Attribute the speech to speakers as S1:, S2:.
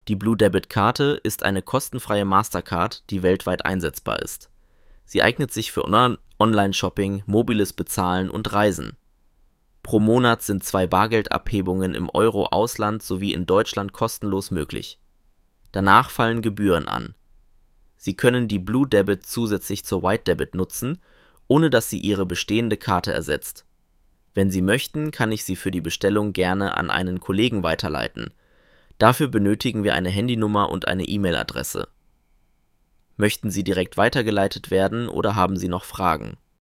S1: Die Blue Debit Karte ist eine kostenfreie Mastercard, die weltweit einsetzbar ist. Sie eignet sich für Online-Shopping, mobiles Bezahlen und Reisen. Pro Monat sind 2 Bargeldabhebungen im Euro-Ausland sowie in Deutschland kostenlos möglich. Danach fallen Gebühren an. Sie können die Blue Debit zusätzlich zur White Debit nutzen, ohne dass sie Ihre bestehende Karte ersetzt. Wenn Sie möchten, kann ich Sie für die Bestellung gerne an einen Kollegen weiterleiten. Dafür benötigen wir eine Handynummer und eine E-Mail-Adresse. Möchten Sie direkt weitergeleitet werden oder haben Sie noch Fragen?